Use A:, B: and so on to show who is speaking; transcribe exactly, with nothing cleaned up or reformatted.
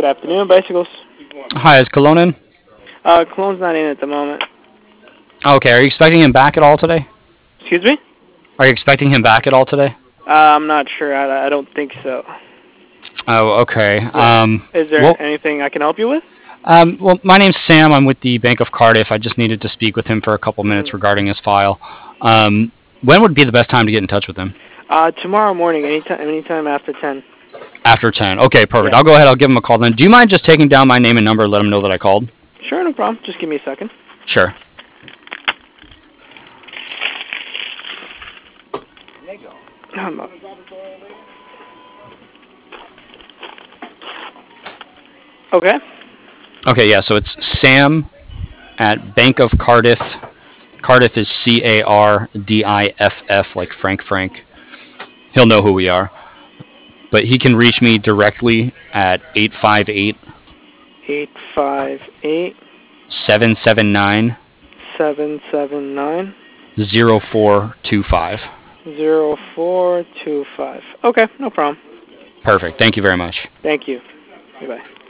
A: afternoon, Bicycles.
B: Hi, is Cologne in?
A: Uh, Cologne's not in at the moment.
B: Okay, are you expecting him back at all today?
A: Excuse me?
B: Are you expecting him back at all today?
A: Uh, I'm not sure. I, I don't think so.
B: Oh, okay.
A: Yeah.
B: Um,
A: Is there
B: well,
A: anything I can help you with?
B: um, well, my name's Sam. I'm with the Bank of Cardiff. I just needed to speak with him for a couple minutes
A: Mm.
B: regarding his file. Um, when would be the best time to get in touch with him?
A: Uh, tomorrow morning, anytime, anytime after ten.
B: After ten. Okay, perfect.
A: Yeah.
B: I'll go ahead. I'll give him a call then. Do you mind just taking down my name and number and let him know that I called?
A: Sure, no problem. Just give me a second.
B: Sure.
A: Um, Okay.
B: Okay, yeah, so it's Sam at Bank of Cardiff. Cardiff is C A R D I F F, like Frank Frank. He'll know who we are. But he can reach me directly at eight five eight,
A: Eight five eight
B: seven seven nine,
A: seven seven nine
B: zero four two five.
A: zero four two five. Okay, no problem.
B: Perfect. Thank you very much.
A: Thank you. Goodbye.